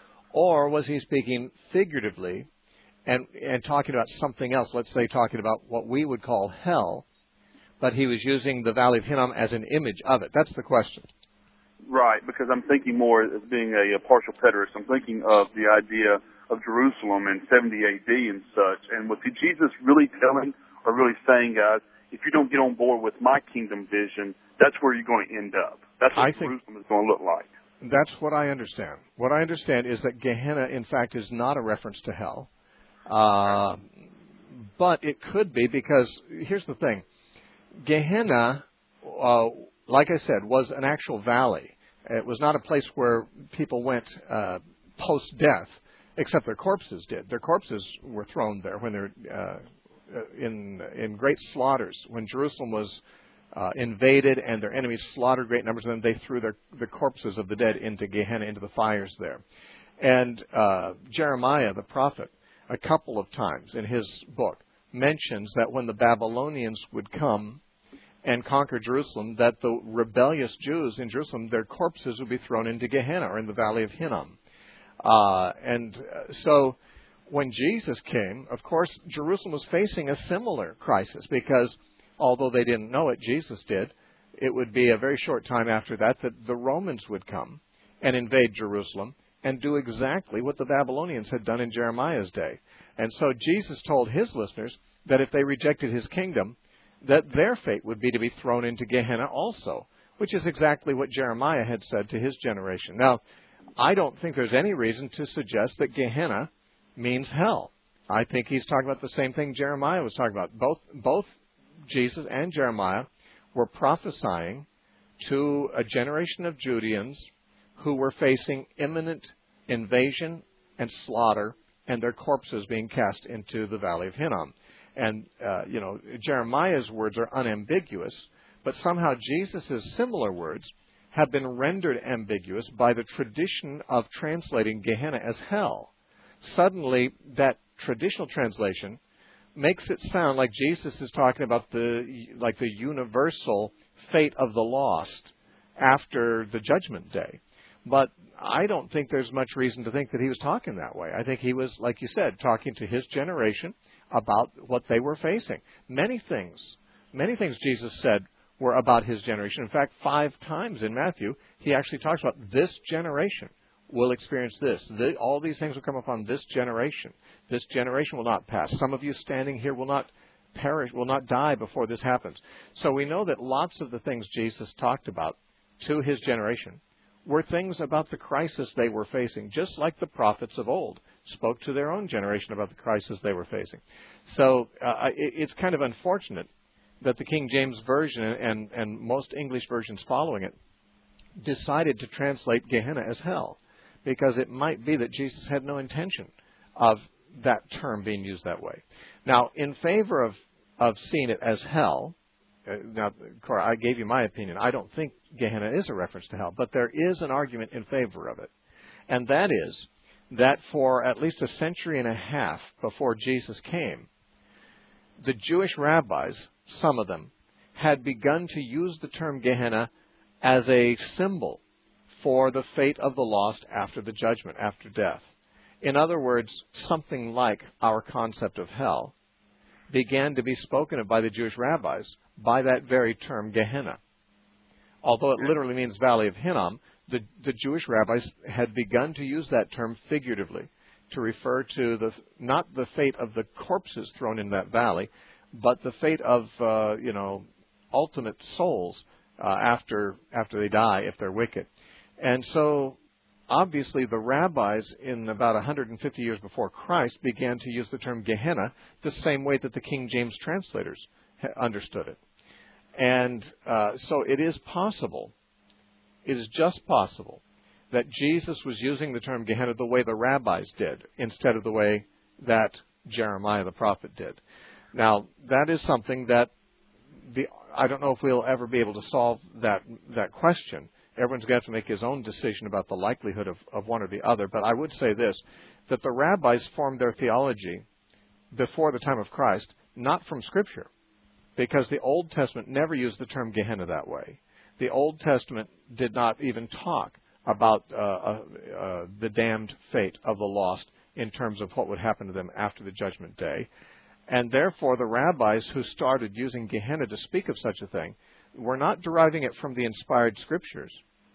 Or was he speaking figuratively and, and talking about something else, let's say talking about what we would call hell, but he was using the valley of Hinnom as an image of it? That's the question. Right, because I'm thinking more as being a, a partial preterist. I'm thinking of the idea of Jerusalem in seventy A D and such. And was Jesus really telling or really saying, guys, if you don't get on board with my kingdom vision, that's where you're going to end up. That's what I Jerusalem think is going to look like. That's what I understand. What I understand is that Gehenna, in fact, is not a reference to hell. Uh, but it could be, because here's the thing. Gehenna, uh, like I said, was an actual valley. It was not a place where people went uh, post-death, except their corpses did. Their corpses were thrown there when they're uh, in in great slaughters. When Jerusalem was uh, invaded and their enemies slaughtered great numbers of them, they threw their the corpses of the dead into Gehenna, into the fires there. And uh, Jeremiah, the prophet, a couple of times in his book, mentions that when the Babylonians would come and conquer Jerusalem, that the rebellious Jews in Jerusalem, their corpses would be thrown into Gehenna, or in the valley of Hinnom. Uh, and uh, so when Jesus came, of course, Jerusalem was facing a similar crisis, because although they didn't know it, Jesus did. It would be a very short time after that that the Romans would come and invade Jerusalem and do exactly what the Babylonians had done in Jeremiah's day. And so Jesus told his listeners that if they rejected his kingdom, that their fate would be to be thrown into Gehenna also, which is exactly what Jeremiah had said to his generation. Now, I don't think there's any reason to suggest that Gehenna means hell. I think he's talking about the same thing Jeremiah was talking about. Both, both Jesus and Jeremiah were prophesying to a generation of Judeans who were facing imminent invasion and slaughter, and their corpses being cast into the valley of Hinnom. And, uh, you know, Jeremiah's words are unambiguous, but somehow Jesus' similar words have been rendered ambiguous by the tradition of translating Gehenna as hell. Suddenly, that traditional translation makes it sound like Jesus is talking about the like the universal fate of the lost after the judgment day. But I don't think there's much reason to think that he was talking that way. I think he was, like you said, talking to his generation about what they were facing. Many things, many things Jesus said were about his generation. In fact, five times in Matthew, he actually talks about this generation will experience this. The, all these things will come upon this generation. This generation will not pass. Some of you standing here will not perish, will not die before this happens. So we know that lots of the things Jesus talked about to his generation were things about the crisis they were facing, just like the prophets of old spoke to their own generation about the crisis they were facing. So uh, it, it's kind of unfortunate that the King James Version and, and most English versions following it decided to translate Gehenna as hell, because it might be that Jesus had no intention of that term being used that way. Now, in favor of, of seeing it as hell, uh, now, Cora, I gave you my opinion. I don't think Gehenna is a reference to hell, but there is an argument in favor of it. And that is that for at least a century and a half before Jesus came, the Jewish rabbis, some of them, had begun to use the term Gehenna as a symbol for the fate of the lost after the judgment, after death. In other words, something like our concept of hell began to be spoken of by the Jewish rabbis by that very term Gehenna. Although it literally means Valley of Hinnom, the, the Jewish rabbis had begun to use that term figuratively to refer to the not the fate of the corpses thrown in that valley, but the fate of uh, you know ultimate souls uh, after after they die if they're wicked. And so, obviously, the rabbis in about one hundred fifty years before Christ began to use the term Gehenna the same way that the King James translators understood it. And uh, so it is possible, it is just possible, that Jesus was using the term Gehenna the way the rabbis did, instead of the way that Jeremiah the prophet did. Now, that is something that the I don't know if we'll ever be able to solve that that question. Everyone's going to have to make his own decision about the likelihood of, of one or the other. But I would say this, that the rabbis formed their theology before the time of Christ, not from Scripture, because the Old Testament never used the term Gehenna that way. The Old Testament did not even talk about uh, uh, uh, the damned fate of the lost in terms of what would happen to them after the judgment day. And therefore, the rabbis who started using Gehenna to speak of such a thing were not deriving it from the inspired Scriptures.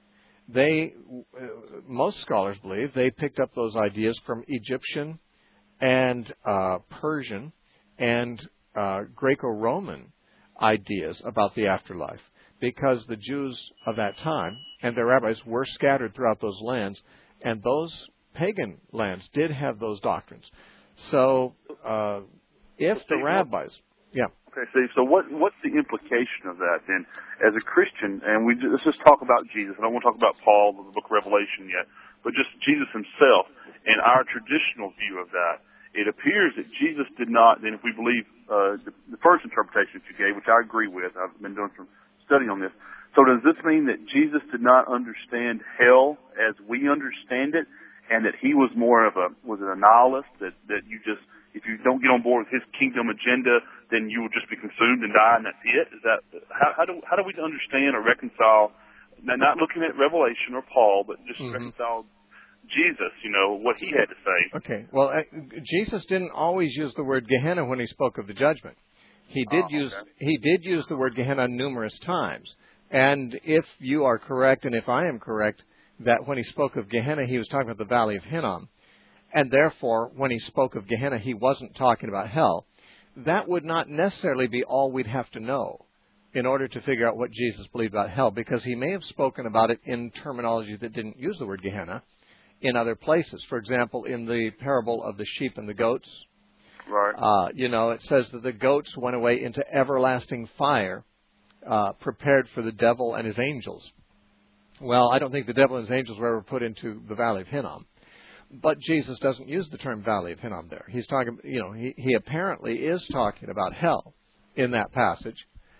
They, uh, most scholars believe, they picked up those ideas from Egyptian and uh, Persian and uh, Greco-Roman ideas about the afterlife, because the Jews of that time and their rabbis were scattered throughout those lands, and those pagan lands did have those doctrines. So, uh, if the rabbis, yeah. Okay, Steve. So, what what's the implication of that then, as a Christian? And we let's just talk about Jesus. I don't want to talk about Paul or the Book of Revelation yet, but just Jesus himself and our traditional view of that. It appears that Jesus did not. Then, if we believe uh, the, the first interpretation that you gave, which I agree with, I've been doing some study on this. So, does this mean that Jesus did not understand hell as we understand it, and that he was more of a was it a nihilist? That that you just if you don't get on board with his kingdom agenda, then you will just be consumed and die, and that's it? Is that how, how do how do we understand or reconcile? Not looking at Revelation or Paul, but just mm-hmm. reconcile Jesus, you know, what he had to say. Okay. Well, uh, Jesus didn't always use the word Gehenna when he spoke of the judgment. He did oh, use okay. he did use the word Gehenna numerous times. And if you are correct, and if I am correct, that when he spoke of Gehenna, he was talking about the Valley of Hinnom, and therefore, when he spoke of Gehenna, he wasn't talking about hell, that would not necessarily be all we'd have to know in order to figure out what Jesus believed about hell, because he may have spoken about it in terminology that didn't use the word Gehenna in other places. For example, in the parable of the sheep and the goats, right. uh, you know, it says that the goats went away into everlasting fire, uh, prepared for the devil and his angels. Well, I don't think the devil and his angels were ever put into the Valley of Hinnom. But Jesus doesn't use the term Valley of Hinnom there. He's talking, you know, he, he apparently is talking about hell in that passage.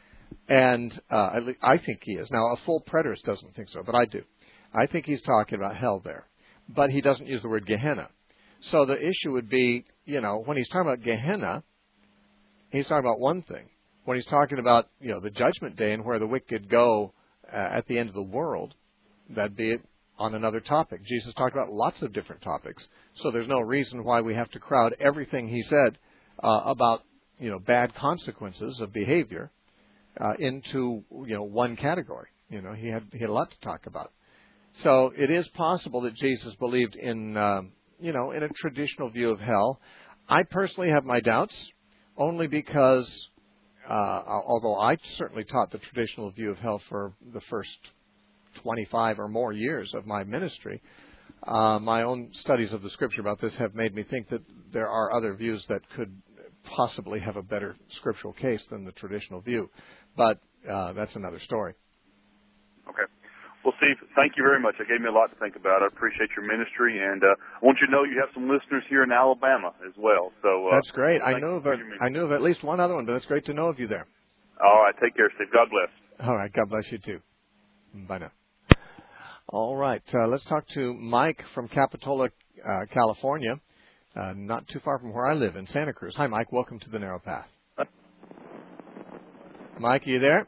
And uh, I think he is. Now, a full preterist doesn't think so, but I do. I think he's talking about hell there. But he doesn't use the word Gehenna. So the issue would be, you know, when he's talking about Gehenna, he's talking about one thing. When he's talking about, you know, the judgment day and where the wicked go uh, at the end of the world, that'd be on another topic. Jesus talked about lots of different topics. So there's no reason why we have to crowd everything he said uh, about, you know, bad consequences of behavior uh, into, you know, one category. You know, he had he had a lot to talk about. So it is possible that Jesus believed in, uh, you know, in a traditional view of hell. I personally have my doubts, only because, uh, although I certainly taught the traditional view of hell for the first twenty-five or more years of my ministry, uh, my own studies of the Scripture about this have made me think that there are other views that could possibly have a better scriptural case than the traditional view. But uh, that's another story. Okay. Well, Steve, thank you very much. It gave me a lot to think about. I appreciate your ministry, and uh, I want you to know you have some listeners here in Alabama as well. So uh, that's great. I know of a, I knew of at least one other one, but it's great to know of you there. All right. Take care, Steve. God bless. All right. God bless you too. Bye now. All right. Uh, let's talk to Mike from Capitola, uh, California, uh, not too far from where I live in Santa Cruz. Hi, Mike. Welcome to the Narrow Path. Mike, are you there?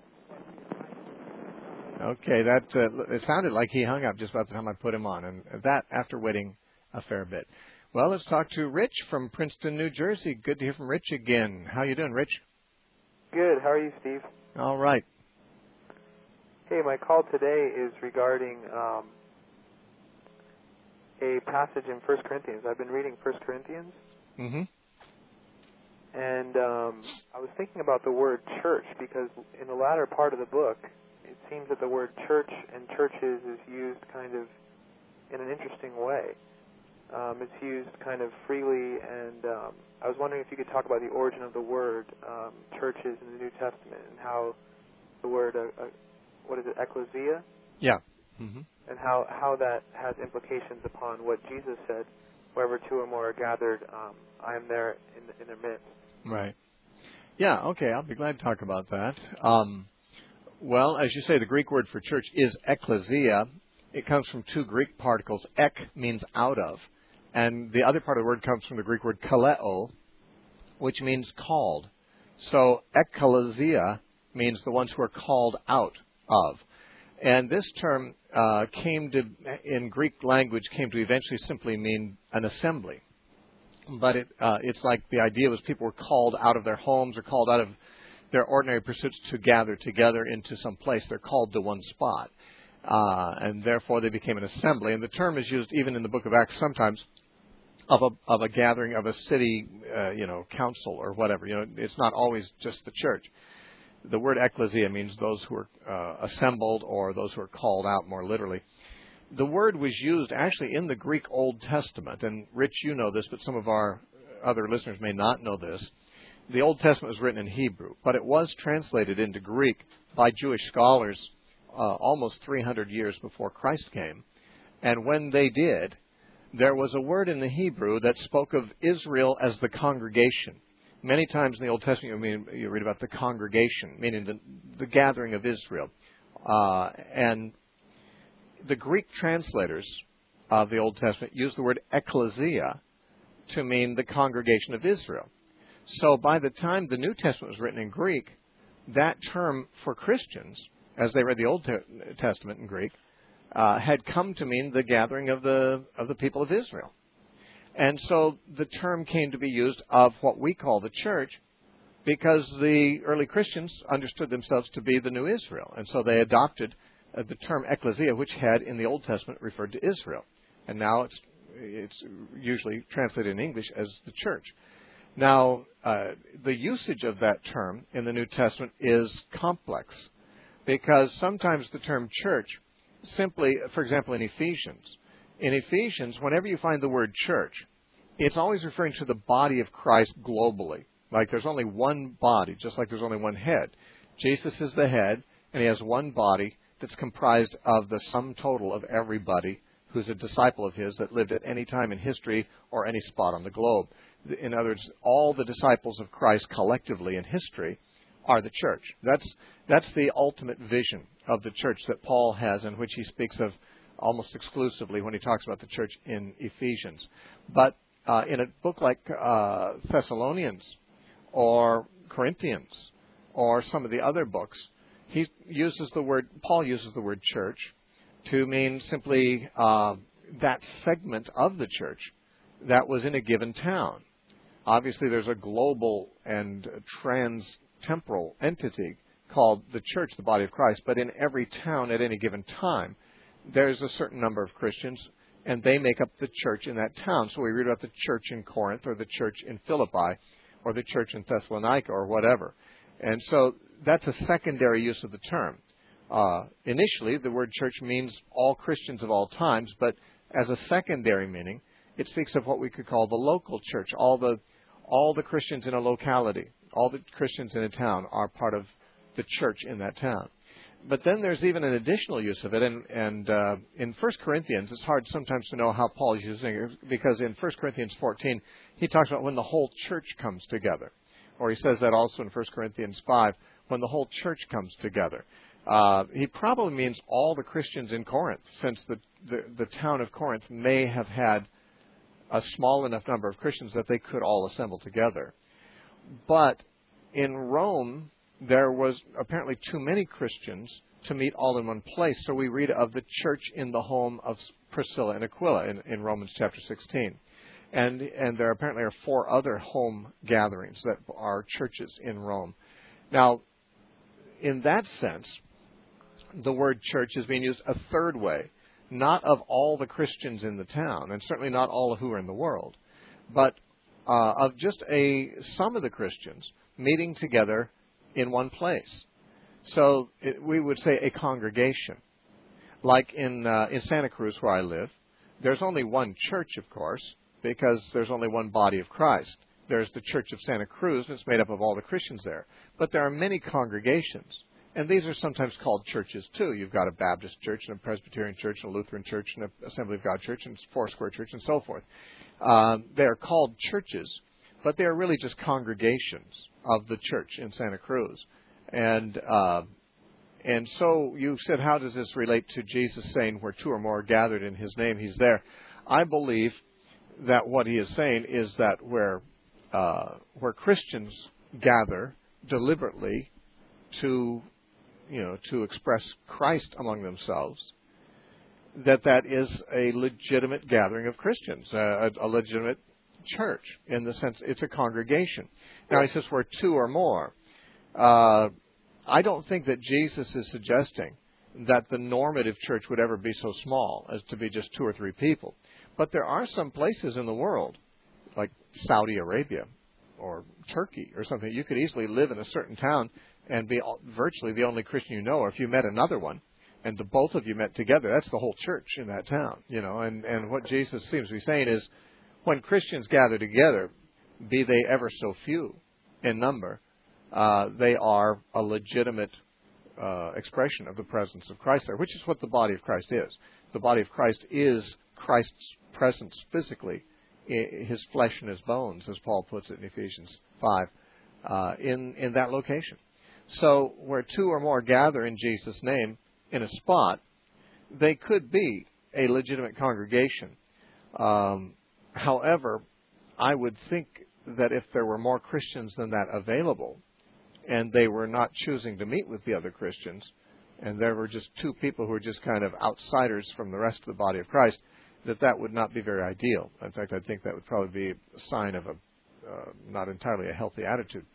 Okay, that uh, it sounded like he hung up just about the time I put him on, and that after waiting a fair bit. Well, let's talk to Rich from Princeton, New Jersey. Good to hear from Rich again. How you doing, Rich? Good. How are you, Steve? All right. Hey, my call today is regarding um, a passage in First Corinthians. I've been reading First Corinthians, mm-hmm. and um, I was thinking about the word church, because in the latter part of the book, it seems that the word church and churches is used kind of in an interesting way. Um, it's used kind of freely, and um, I was wondering if you could talk about the origin of the word um, churches in the New Testament, and how the word, uh, uh, what is it, ecclesia? Yeah. Mm-hmm. And how, how that has implications upon what Jesus said, wherever two or more are gathered, um, I am there in, the, in their midst. Right. Yeah, okay, I'll be glad to talk about that. Um, well, as you say, the Greek word for church is ekklesia. It comes from two Greek particles. Ek means out of, and the other part of the word comes from the Greek word kaleo, which means called. So ekklesia means the ones who are called out of. And this term uh, came to, in Greek language, came to eventually simply mean an assembly. But it, uh, it's like the idea was people were called out of their homes or called out of their ordinary pursuits to gather together into some place. They're called to one spot. Uh, and therefore they became an assembly. And the term is used even in the book of Acts sometimes of a, of a gathering of a city, uh, you know, council or whatever. You know, it's not always just the church. The word ekklesia means those who are uh, assembled or those who are called out more literally. The word was used actually in the Greek Old Testament. And Rich, you know this, but some of our other listeners may not know this. The Old Testament was written in Hebrew, but it was translated into Greek by Jewish scholars uh, almost three hundred years before Christ came. And when they did, there was a word in the Hebrew that spoke of Israel as the congregation. Many times in the Old Testament, you, mean, you read about the congregation, meaning the, the gathering of Israel. Uh, and the Greek translators of the Old Testament used the word ekklesia to mean the congregation of Israel. So by the time the New Testament was written in Greek, that term for Christians, as they read the Old Testament in Greek, uh, had come to mean the gathering of the of the people of Israel. And so the term came to be used of what we call the church because the early Christians understood themselves to be the new Israel. And so they adopted uh, the term ekklesia, which had in the Old Testament referred to Israel. And now it's it's usually translated in English as the church. Now, uh, the usage of that term in the New Testament is complex because sometimes the term church simply, for example, in Ephesians, In Ephesians, whenever you find the word church, it's always referring to the body of Christ globally. Like there's only one body, just like there's only one head. Jesus is the head, and he has one body that's comprised of the sum total of everybody who's a disciple of his that lived at any time in history or any spot on the globe. In other words, all the disciples of Christ collectively in history are the church. That's that's the ultimate vision of the church that Paul has, in which he speaks of almost exclusively when he talks about the church in Ephesians. But uh, in a book like uh, Thessalonians or Corinthians or some of the other books, he uses the word, Paul uses the word church to mean simply uh, that segment of the church that was in a given town. Obviously, there's a global and trans-temporal entity called the church, the body of Christ, but in every town at any given time, there's a certain number of Christians, and they make up the church in that town. So we read about the church in Corinth or the church in Philippi or the church in Thessalonica or whatever. And so that's a secondary use of the term. Uh, initially, the word church means all Christians of all times, but as a secondary meaning, it speaks of what we could call the local church. All the all the Christians in a locality, all the Christians in a town are part of the church in that town. But then there's even an additional use of it, and, and uh, in First Corinthians, it's hard sometimes to know how Paul is using it, because in First Corinthians fourteen, he talks about when the whole church comes together. Or he says that also in First Corinthians five, when the whole church comes together. Uh, he probably means all the Christians in Corinth, since the, the, the town of Corinth may have had a small enough number of Christians that they could all assemble together. But in Rome, there was apparently too many Christians to meet all in one place. So we read of the church in the home of Priscilla and Aquila in, in Romans chapter sixteen. And and there apparently are four other home gatherings that are churches in Rome. Now, in that sense, the word church is being used a third way, not of all the Christians in the town, and certainly not all who are in the world, but uh, of just a some of the Christians meeting together in one place. So it, we would say a congregation. Like in uh, in Santa Cruz, where I live, there's only one church, of course, because there's only one body of Christ. There's the Church of Santa Cruz, and it's made up of all the Christians there. But there are many congregations, and these are sometimes called churches, too. You've got a Baptist church, and a Presbyterian church, and a Lutheran church, and an Assembly of God church, and a Foursquare church, and so forth. Uh, they are called churches, but they are really just congregations of the church in Santa Cruz. And uh, and so you said, how does this relate to Jesus saying where two or more are gathered in his name, he's there? I believe that what he is saying is that where uh, where Christians gather deliberately to, you know, to express Christ among themselves, that that is a legitimate gathering of Christians, a, a legitimate church, in the sense it's a congregation. Now, he says where two or more. Uh, I don't think that Jesus is suggesting that the normative church would ever be so small as to be just two or three people. But there are some places in the world, like Saudi Arabia or Turkey or something, you could easily live in a certain town and be virtually the only Christian you know, or if you met another one, and the both of you met together, that's the whole church in that town, you know. And, and what Jesus seems to be saying is, when Christians gather together, be they ever so few in number, uh, they are a legitimate uh, expression of the presence of Christ there, which is what the body of Christ is. The body of Christ is Christ's presence physically, his flesh and his bones, as Paul puts it in Ephesians five, uh, in, in that location. So where two or more gather in Jesus' name in a spot, they could be a legitimate congregation. Um, however, I would think that if there were more Christians than that available, and they were not choosing to meet with the other Christians, and there were just two people who were just kind of outsiders from the rest of the body of Christ, that that would not be very ideal. In fact, I think that would probably be a sign of a uh, not entirely a healthy attitude.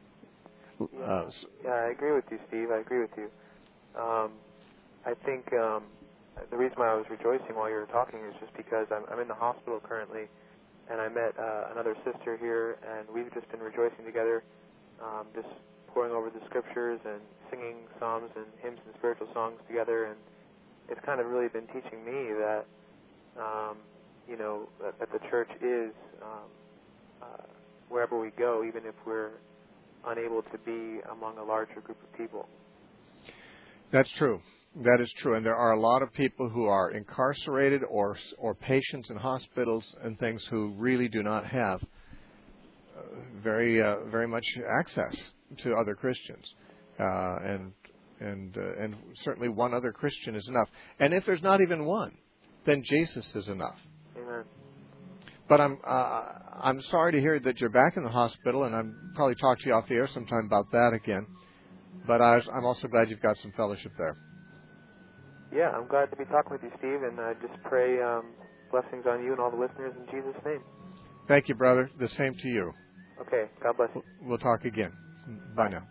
Uh, yeah, I agree with you, Steve. I agree with you. Um, I think um, the reason why I was rejoicing while you were talking is just because I'm, I'm in the hospital currently, and I met uh, another sister here, and we've just been rejoicing together, um, just poring over the scriptures and singing psalms and hymns and spiritual songs together, and it's kind of really been teaching me that, um, you know, that, that the church is um, uh, wherever we go, even if we're unable to be among a larger group of people. That's true. That is true. And there are a lot of people who are incarcerated or or patients in hospitals and things who really do not have uh, very uh, very much access to other Christians. Uh, and and uh, and certainly one other Christian is enough. And if there's not even one, then Jesus is enough. Amen. But I'm uh, I'm sorry to hear that you're back in the hospital, and I'll probably talk to you off the air sometime about that again. But I, I'm also glad you've got some fellowship there. Yeah, I'm glad to be talking with you, Steve, and I just pray um, blessings on you and all the listeners in Jesus' name. Thank you, brother. The same to you. Okay, God bless you. We'll talk again. Bye now.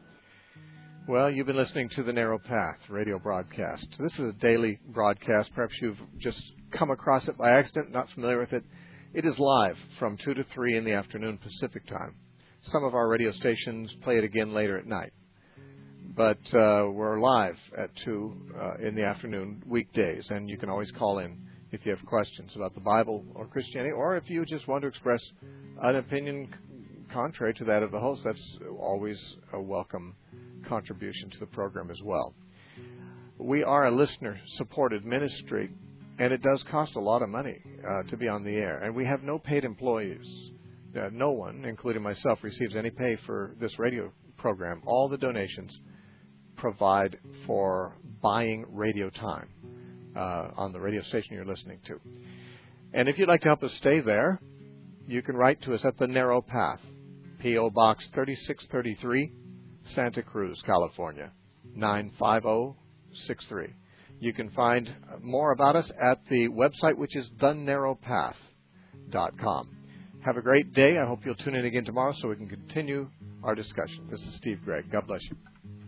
Well, you've been listening to the Narrow Path radio broadcast. This is a daily broadcast. Perhaps you've just come across it by accident, not familiar with it. It is live from two to three in the afternoon Pacific time. Some of our radio stations play it again later at night. But uh, we're live at two uh, in the afternoon weekdays, and you can always call in if you have questions about the Bible or Christianity, or if you just want to express an opinion c- contrary to that of the host. That's always a welcome contribution to the program as well. We are a listener-supported ministry, and it does cost a lot of money uh, to be on the air, and we have no paid employees. Uh, no one, including myself, receives any pay for this radio program. All the donations provide for buying radio time uh, on the radio station you're listening to. And if you'd like to help us stay there, you can write to us at The Narrow Path, P O Box thirty-six thirty-three, Santa Cruz, California, nine five zero six three. You can find more about us at the website, which is the narrow path dot com. Have a great day. I hope you'll tune in again tomorrow so we can continue our discussion. This is Steve Gregg. God bless you.